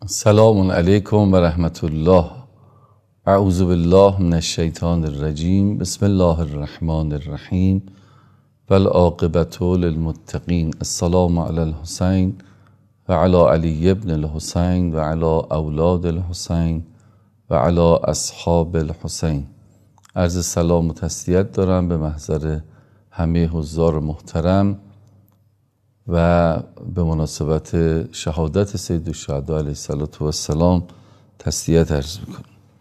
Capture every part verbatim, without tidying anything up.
سلام علیکم و رحمت الله. اعوذ بالله من الشیطان الرجیم. بسم الله الرحمن الرحیم و العاقبة للمتقین. السلام علی الحسین و علی علی ابن الحسین و علی اولاد الحسین و علی اصحاب الحسین. عرض سلام و تسلیت دارم به محضر همه حضار محترم و به مناسبت شهادت سید الشهدا علیه السلام تسلیت عرض میکنم.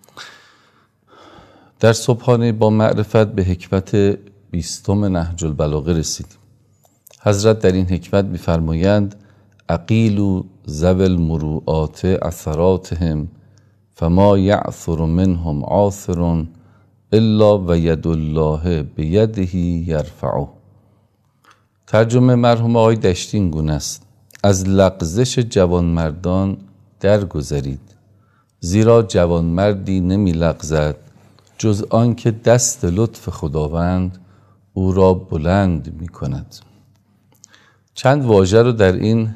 در صبحانه با معرفت به حکمت بیستم نهج البلاغه رسیدیم. حضرت در این حکمت می‌فرمایند: عقیل ذوی المروءات اثراتهم فما یعثر منهم عاثر الا و ید الله بیده یرفعه. ترجمه مرحوم آقای دشتی این گونه است: از لغزش جوانمردان درگذرید، زیرا جوانمردی نمی لغزد جز آن که دست لطف خداوند او را بلند می کند. چند واژه رو در این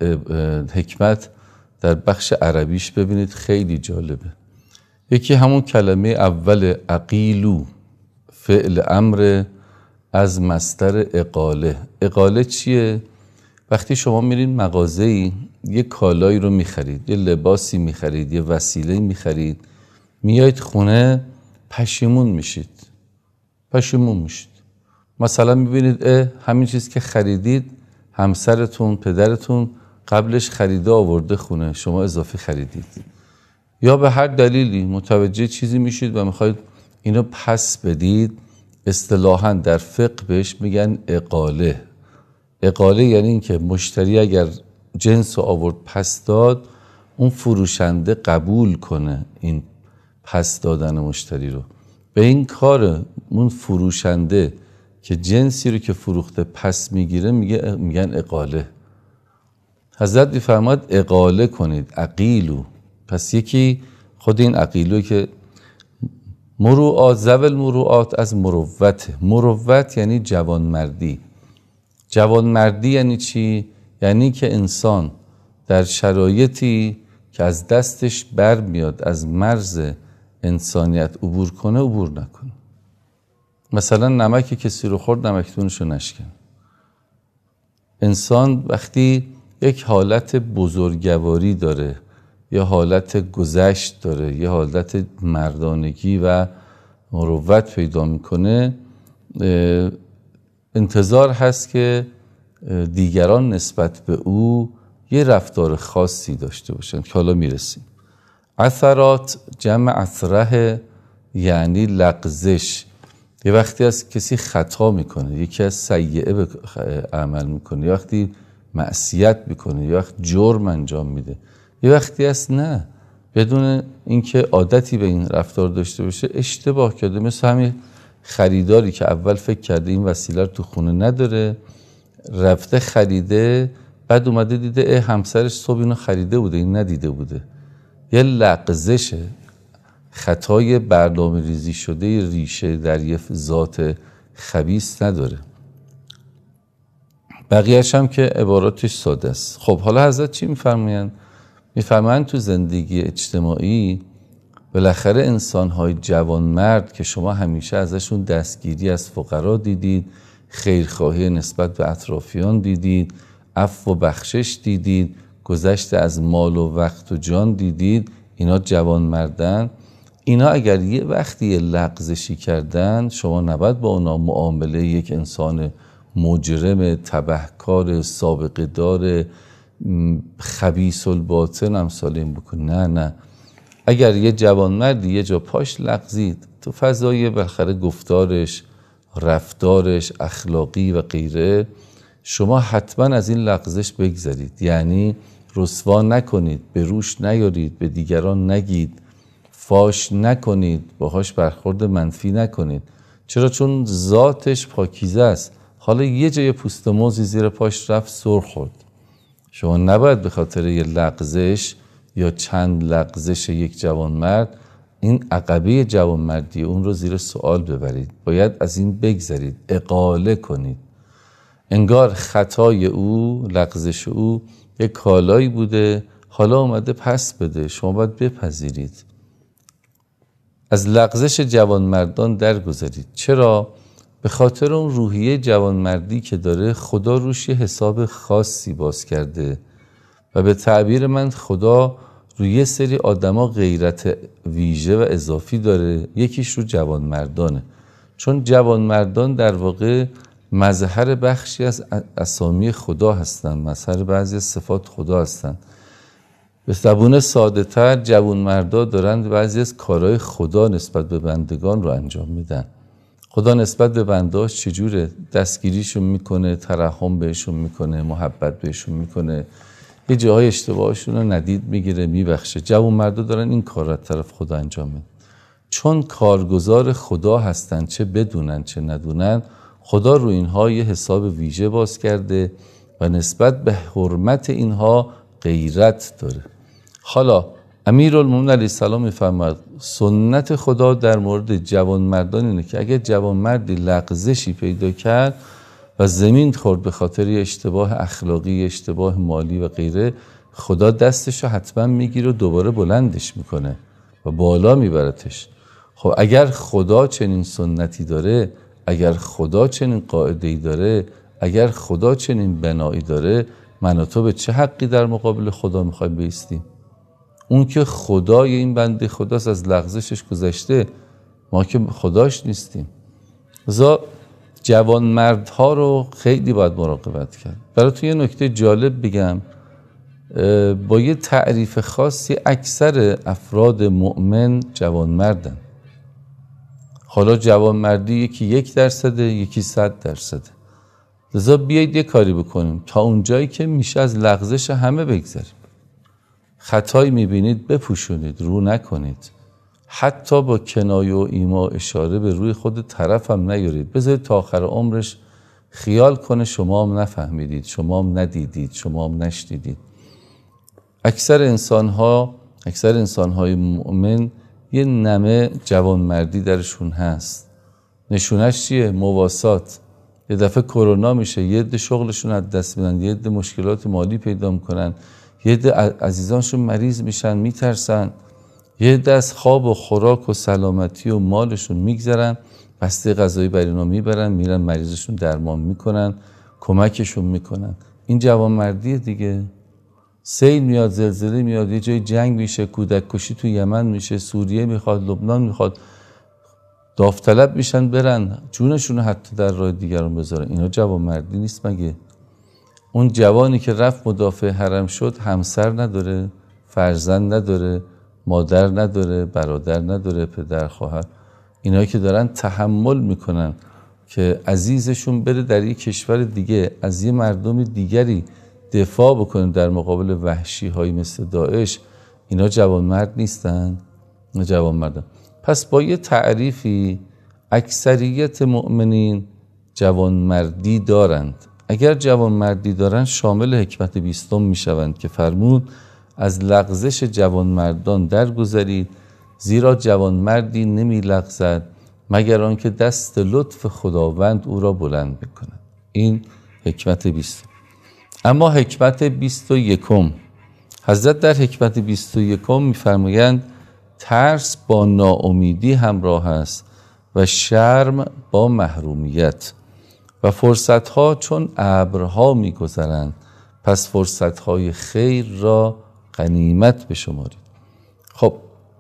حکمت در بخش عربیش ببینید، خیلی جالبه. یکی همون کلمه اول عقیلو، فعل امر از مصدر اقاله. اقاله چیه؟ وقتی شما میرین مغازه‌ای یه کالایی رو میخرید، یه لباسی میخرید، یه وسیله میخرید، میایید خونه پشیمون میشید پشیمون میشید مثلا میبینید اه همین چیز که خریدید همسرتون، پدرتون قبلش خریده آورده خونه، شما اضافی خریدید، یا به هر دلیلی متوجه چیزی میشید و میخواید اینو پس بدید. اصطلاحاً در فقه بهش میگن اقاله. اقاله یعنی این که مشتری اگر جنس رو آورد پس داد، اون فروشنده قبول کنه این پس دادن مشتری رو. به این کار اون فروشنده که جنسی رو که فروخته پس میگیره میگه میگن اقاله. حضرت میفرماد اقاله کنید، عقیلو. پس یکی خود این عقیلو که مروءات، ذوی المروءات از مروت. مروت یعنی جوانمردی. جوانمردی یعنی چی؟ یعنی که انسان در شرایطی که از دستش بر میاد از مرز انسانیت عبور کنه عبور نکنه. مثلا نمکی کسی رو خورد، نمکتونش رو نشکن. انسان وقتی یک حالت بزرگواری داره، یا حالت گذشت داره، یا حالت مردانگی و مروت پیدا میکنه، انتظار هست که دیگران نسبت به او یه رفتار خاصی داشته باشن که حالا میرسیم. اثرات جمع اثره یعنی لغزش. یه وقتی از کسی خطا میکنه، یکی از سیئه عمل میکنه، یه وقتی معصیت میکنه، یه وقت جرم انجام میده، یه وقتی هست نه، بدون اینکه عادتی به این رفتار داشته باشه اشتباه کرده. مثل همین خریداری که اول فکر کرده این وسیله رو تو خونه نداره، رفته خریده، بعد اومده دیده اه همسرش صبح اینو خریده بوده، این ندیده بوده. یه لغزشه، خطای برنامه ریزی شده، ریشه در یه ذات خبیث نداره. بقیه‌اش هم که عباراتش ساده است. خب حالا حضرت چی میفرمایند؟ میفرمایند تو زندگی اجتماعی بالاخره انسان‌های جوانمرد که شما همیشه ازشون دستگیری از فقرا دیدید، خیرخواهی نسبت به اطرافیان دیدید، عفو و بخشش دیدید، گذشت از مال و وقت و جان دیدید، اینا جوانمردن. اینا اگر یه وقتی یه لغزشی کردن، شما نباید با اونا معامله یک انسان مجرم، تبهکار، سابقه دار، خبیث الباطن امثال این بکن. نه نه، اگر یه جوانمردی یه جا پاش لغزید تو فضای بالاخره گفتارش، رفتارش، اخلاقی و غیره، شما حتما از این لغزش بگذرید. یعنی رسوا نکنید، به روش نیارید، به دیگران نگید، فاش نکنید، باهاش برخورد منفی نکنید. چرا؟ چون ذاتش پاکیزه است. حالا یه جای پوست موزی زیر پاش رفت، سر خورد. شما نباید به خاطر یه لغزش یا چند لغزش یک جوانمرد این عقبه جوانمردی اون رو زیر سوال ببرید. باید از این بگذرید، اقاله کنید. انگار خطای او، لغزش او یک کالایی بوده، حالا اومده پس بده، شما باید بپذیرید. از لغزش جوانمردان درگذرید. چرا؟ به خاطر اون روحیه جوانمردی که داره خدا روش یه حساب خاصی باز کرده و به تعبیر من خدا روی یه سری آدما غیرت ویژه و اضافی داره. یکیش رو جوانمردانه، چون جوانمردان در واقع مظهر بخشی از اسامی خدا هستن، مظهر بعضی از صفات خدا هستن. به زبون ساده تر جوانمردا دارن بعضی از کارهای خدا نسبت به بندگان رو انجام میدن. خدا نسبت به بنداش چجوره؟ دستگیریشون میکنه، ترحم بهشون میکنه، محبت بهشون میکنه، یه جاهای اشتباهشون رو ندید میگیره، میبخشه. جوانمردا دارن این کار رو طرف خدا انجام میدن. چون کارگزار خدا هستن، چه بدونن چه ندونن، خدا رو اینها یه حساب ویژه باز کرده و نسبت به حرمت اینها غیرت داره. حالا امیرالمومنین علیه السلام میفرماید سنت خدا در مورد جوانمردان اینه که اگر جوانمردی لغزشی پیدا کرد و زمین خورد به خاطر اشتباه اخلاقی، اشتباه مالی و غیره، خدا دستش رو حتما میگیره و دوباره بلندش میکنه و بالا میبرتش. خب اگر خدا چنین سنتی داره، اگر خدا چنین قاعده‌ای داره، اگر خدا چنین بنایی داره، من و تو به چه حقی در مقابل خدا میخوایم بایستیم؟ اون که خدای این بنده خداست، از لغزشش گذشته، ما که خداش نیستیم. لذا جوانمردها رو خیلی باید مراقبت کرد. براتون یه نکته جالب بگم، با یه تعریف خاصی اکثر افراد مؤمن جوانمردن. حالا جوانمردی یکی یک درصده، یکی صد درصده. لذا بیایید یه کاری بکنیم تا اونجایی که میشه از لغزش همه بگذریم. خطایی میبینید بپوشونید، رو نکنید. حتی با کنایه و ایما اشاره به روی خود طرف هم نیارید. بذارید تا آخر عمرش خیال کنه شما هم نفهمیدید، شما هم ندیدید، شما هم نشنیدید. اکثر انسان‌ها، اکثر انسان‌های مؤمن یه نمه جوانمردی درشون هست. نشونش چیه؟ مواسات. یه دفعه کرونا میشه، یه عده شغلشون از دست میدن، یه عده مشکلات مالی پیدا میکنن، یه عده عزیزانشون مریض میشن، میترسن، یه عده از خواب و خوراک و سلامتی و مالشون میگذرن، بسته غذایی بر اینا میبرن، میرن مریضشون درمان میکنن، کمکشون میکنن. این جوانمردیه دیگه. سیل میاد، زلزله میاد، یه جای جنگ میشه، کودک کشی تو یمن میشه، سوریه میخواد، لبنان میخواد، داوطلب میشن برن جونشون حتی در راه دیگران بذارن. اینا جوانمردی نیست مگه؟ اون جوانی که رفت مدافع حرم شد، همسر نداره، فرزند نداره، مادر نداره، برادر نداره، پدر خواهر. اینایی که دارن تحمل میکنن که عزیزشون بره در یک کشور دیگه، از یه مردم دیگری دفاع بکنن در مقابل وحشی های مثل داعش، اینا جوانمرد نیستن؟ اینا جوانمردن. پس با یه تعریفی اکثریت مؤمنین جوانمردی دارند. اگر جوانمردی دارند شامل حکمت بیستم میشوند که فرمود از لغزش جوانمردان درگذرید، زیرا جوانمردی نمی لغزد مگر آنکه دست لطف خداوند او را بلند بکند. این حکمت بیستم. اما حکمت بیست و یکم، حضرت در حکمت بیست و یکم میفرمایند ترس با ناامیدی همراه است و شرم با محرومیت و فرصتها چون ابرها میگذرند، پس فرصتهای خیر را غنیمت بشمارید. خب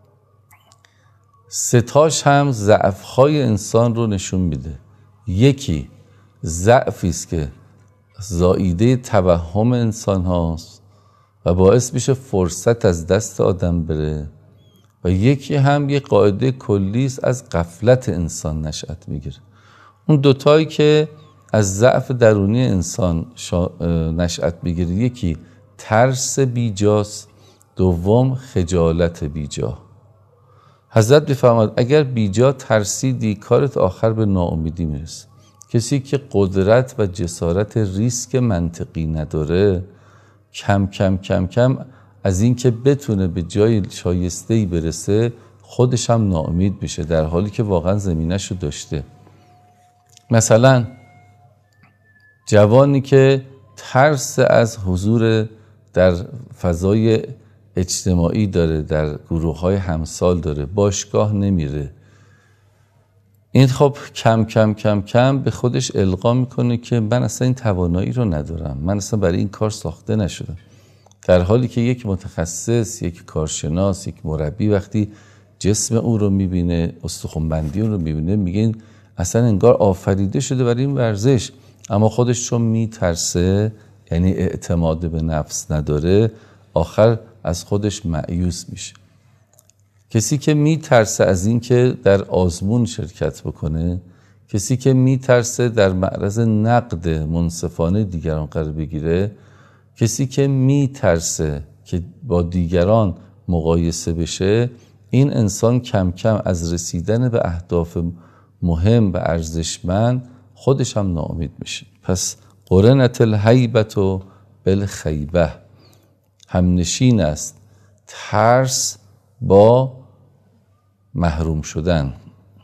ستاش هم ضعفهای انسان رو نشون میده. یکی ضعفی است که زائیده توهم انسان هاست و باعث میشه فرصت از دست آدم بره، و یکی هم یه قاعده کلی است از غفلت انسان نشأت میگیره. اون دوتایی که از ضعف درونی انسان نشأت میگیره، یکی ترس بیجاست، دوم خجالت بیجا. حضرت میفرماید اگر بیجا ترسیدی کارت آخر به ناامیدی میرسه. کسی که قدرت و جسارت ریسک منطقی نداره، کم کم کم کم از این که بتونه به جای شایسته‌ای برسه خودش هم ناامید میشه، در حالی که واقعا زمینه‌شو داشته. مثلا جوانی که ترس از حضور در فضای اجتماعی داره، در گروه های همسال داره، باشگاه نمیره. این خب کم کم کم کم به خودش القا میکنه که من اصلا این توانایی رو ندارم، من اصلا برای این کار ساخته نشدم. در حالی که یک متخصص، یک کارشناس، یک مربی وقتی جسم اون رو میبینه، استخوان‌بندی اون رو میبینه، میگه اصلا انگار آفریده شده برای این ورزش، اما خودش چون میترسه، یعنی اعتماد به نفس نداره، آخر از خودش مایوس میشه. کسی که میترسه از این که در آزمون شرکت بکنه، کسی که میترسه در معرض نقد منصفانه دیگران قرار بگیره، کسی که میترسه که با دیگران مقایسه بشه، این انسان کم کم از رسیدن به اهداف مهم و ارزشمند خودش هم ناامید میشه. پس قرنت الهیبت و بالخیبه، همنشین است ترس با محروم شدن.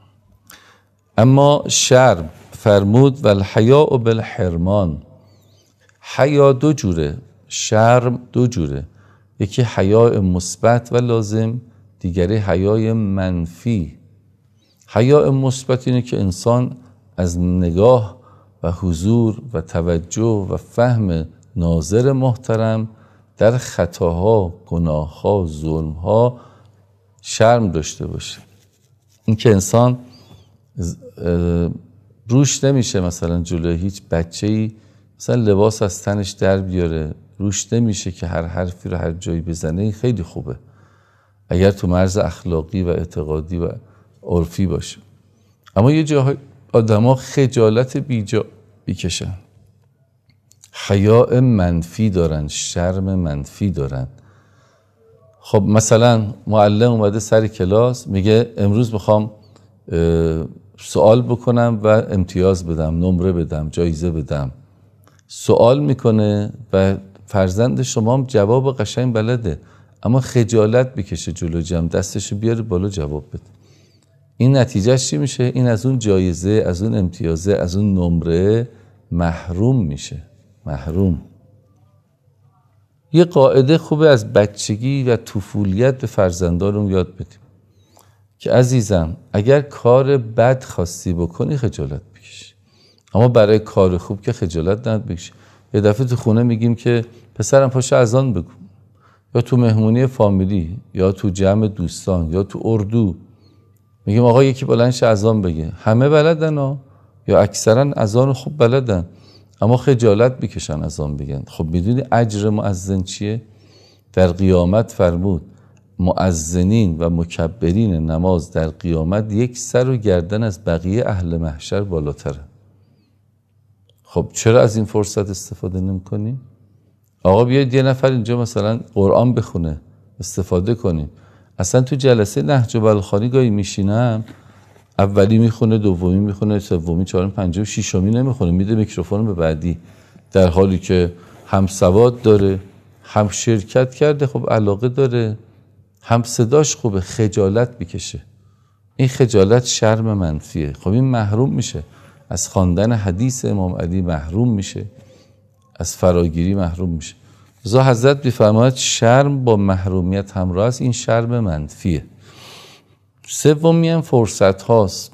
اما شرم فرمود و الحیاء بالحرمان، حیا دو جوره، شرم دو جوره، یکی حیاء مثبت و لازم، دیگری حیاء منفی. حیاء مثبت اینه که انسان از نگاه و حضور و توجه و فهم ناظر محترم در خطاها، گناهها، ظلمها شرم داشته باشه. این که انسان روش نمیشه مثلا جلوی هیچ بچه‌ای مثلا لباس از تنش در بیاره، روش نمیشه که هر حرفی رو هر جایی بزنه. این خیلی خوبه اگر تو مرز اخلاقی و اعتقادی و عرفی باشه. اما یه جاهای آدما خجالت بیجا میکشن، حیاء منفی دارن، شرم منفی دارن. خب مثلا معلم اومده سر کلاس میگه امروز میخوام سوال بکنم و امتیاز بدم، نمره بدم، جایزه بدم. سوال میکنه و فرزند شما هم جواب قشنگ بلده، اما خجالت بکشه جلو جمع، دستشو بیاره بالا جواب بده. این نتیجهش چی میشه؟ این از اون جایزه، از اون امتیازه، از اون نمره محروم میشه. محروم. یه قاعده خوبه از بچگی و طفولیت به فرزندانم یاد بدیم که عزیزم اگر کار بد خواستی بکنی خجالت بکش، اما برای کار خوب که خجالت نباید بکشی. یه دفعه تو خونه میگیم که پسرم پاشو اذان بگو، یا تو مهمونی فامیلی، یا تو جمع دوستان، یا تو اردو میگیم آقا یکی بلند شه اذان بگه. همه بلدن ها، یا اکثرا اذان خوب بلدن، اما خجالت بکشن اذان بگن. خب میدونی اجر مؤذن چیه؟ در قیامت فرمود مؤذنین و مکبرین نماز در قیامت یک سر و گردن از بقیه اهل محشر بالاتره. خب چرا از این فرصت استفاده نمی کنیم؟ آقا بیاید یه نفر اینجا مثلا قرآن بخونه، استفاده کنیم. اصلا تو جلسه نهج بلاغه گاهی میشینم، اولی میخونه، دومی میخونه، سومی، چهارمی، پنجمی، ششمی نمیخونه، میده میکروفون به بعدی، در حالی که هم سواد داره، هم شرکت کرده، خب علاقه داره، هم صداش خوبه. خجالت بکشه. این خجالت شرم منفیه. خب این محروم میشه از خواندن حدیث امام علی، محروم میشه از فراگیری، محروم میشه. رضا حضرت میفرماید شرم با محرومیت همراه است، این شرم منفیه. سومی هم فرصت هاست.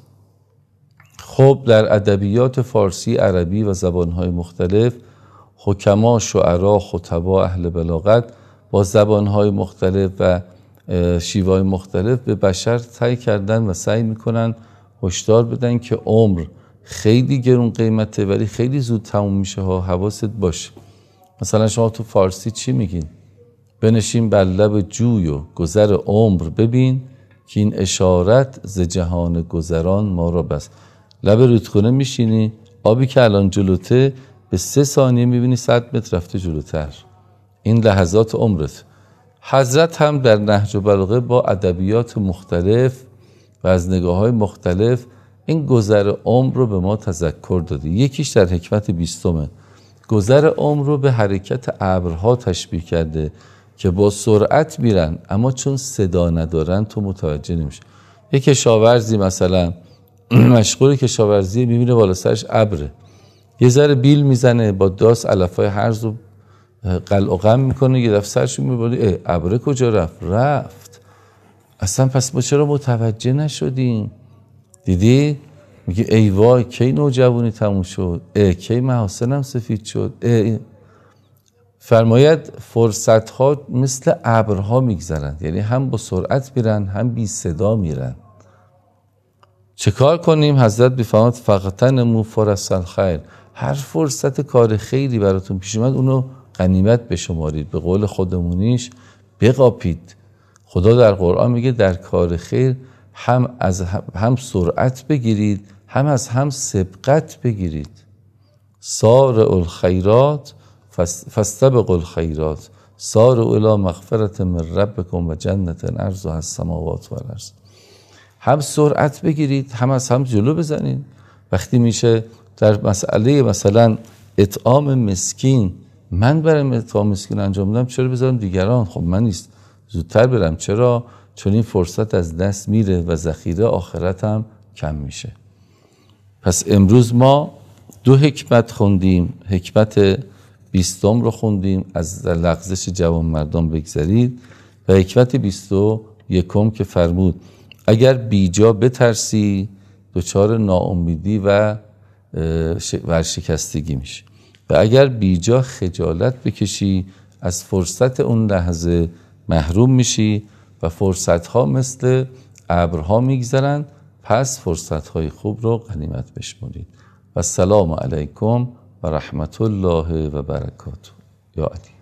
خب در ادبیات فارسی، عربی و زبانهای مختلف، حکما، شعرا، خطبا، اهل بلاغت با زبانهای مختلف و شیوه‌های مختلف به بشر سعی کردن و سعی میکنن هشدار بدن که عمر خیلی گرون قیمته ولی خیلی زود تموم میشه ها، حواست باشه. مثلا شما تو فارسی چی میگین؟ بنشین بر لب جوی و گذر عمر ببین که این اشارت ز جهان گذران ما را بس. لب رودخونه میشینی، آبی که الان جلوته به سه ثانیه میبینی صد متر رفته جلوتر. این لحظات عمرت. حضرت هم در نهج بلاغه با ادبیات مختلف و از نگاه‌های مختلف این گذر عمر رو به ما تذکر داده. یکیش در حکمت بیستمه، گذر عمر رو به حرکت ابرها تشبیه کرده که با سرعت میرن اما چون صدا ندارن تو متوجه نمیشه. یک کشاورزی مثلا مشغول کشاورزی، میبینه بالا سرش ابره، یه ذره بیل میزنه با داس علفای هرز رو قلع و قم میکنه، یه دفعه سرشو میبره، ابره کجا رفت؟ رفت. اصلا پس ما چرا متوجه نشدیم؟ دیدی؟ میگه ای وای کی نوجوانی تموم شد، ای کی محاسنم سفید شد. ای فرماید فرصت ها مثل ابرها میگذرند، یعنی هم با سرعت میرن هم بی صدا میرن. چه کار کنیم؟ حضرت بفرماد فقطنمو فرص الخیر، هر فرصت کار خیری براتون پیش اومد اونو غنیمت بشمارید، به قول خودمونیش بقاپید. خدا در قرآن میگه در کار خیر هم از هم سرعت بگیرید، هم از هم سبقت بگیرید. سارع الخیرات فاستبقوا الخیرات سارعوا الی مغفرة من ربکم و جنة عرضها السماوات و الارض. هم سرعت بگیرید، هم از هم جلو بزنید. وقتی میشه در مسئله مثلا اطعام مسکین، من برم اطعام مسکین انجام بدم، چرا بذارم دیگران؟ خب من نیست زودتر برم. چرا؟ چون این فرصت از دست میره و ذخیره آخرت هم کم میشه. پس امروز ما دو حکمت خوندیم. حکمت بیستم رو خوندیم، از لغزش جوان مردان بگذرید، و حکمت بیست و یکم که فرمود اگر بیجا بترسی دچار ناامیدی و ورشکستگی میشه، و اگر بیجا خجالت بکشی از فرصت اون لحظه محروم میشی و فرصتها مثل ابرها میگذرن. پس فرصتهای خوب رو غنیمت بشمرید. و السلام علیکم و رحمت الله و برکاته. یا علی.